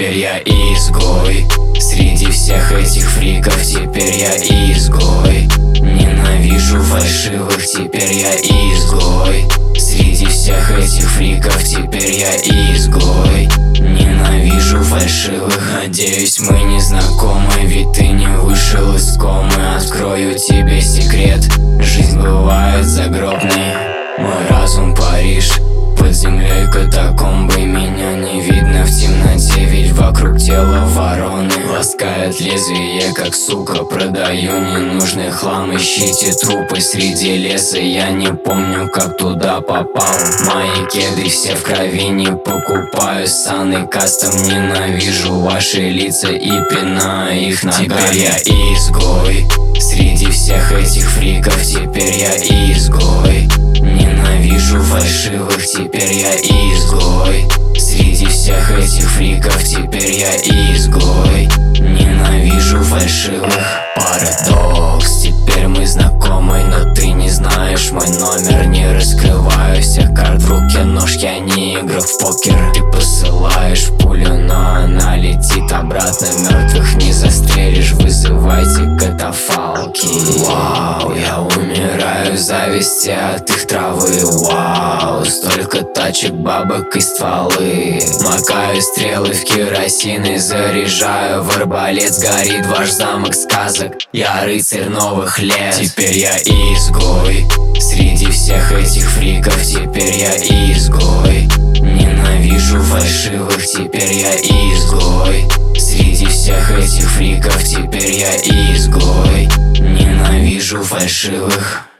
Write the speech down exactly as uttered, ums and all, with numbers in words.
Теперь я изгой среди всех этих фриков. Теперь я изгой. Ненавижу фальшивых. Теперь я изгой среди всех этих фриков. Теперь я изгой. Ненавижу фальшивых. Надеюсь, мы не знакомы, ведь ты не вышел из комы. Открою тебе секрет: жизнь бывает загробной. Мой разум Париж, под землей катакомбы. Меня не видно в темноте, ведь вокруг тела вороны. Ласкает лезвие, как сука. Продаю ненужный хлам. Ищите трупы среди леса. Я не помню, как туда попал. Мои кеды все в крови. Не покупаю саны кастом. Ненавижу ваши лица и пинаю их ногами. Теперь я изгой среди всех этих фриков. Теперь я изгой. Ненавижу фальшивых. Теперь я изгой среди всех этих фриков. Теперь я изгой. Ненавижу фальшивых. Парадокс, теперь мы знакомы, но ты не знаешь мой номер. Не раскрываю всех карт в руке, нож, я не игрок в покер. Ты посылаешь пулю, но она летит обратно. Мертвых не застрелишь, вызывайте катафалки. Вау, я умираю зависти от их травы. Вау, столько тачек, бабок и стволы. Макаю стрелы в керосин и заряжаю в арбалет. Сгорит ваш замок сказок, я рыцарь новых лет. Теперь я изгой среди всех этих фриков. Теперь я изгой. Ненавижу фальшивых. Теперь я изгой среди всех этих фриков. Теперь я изгой. Ненавижу фальшивых.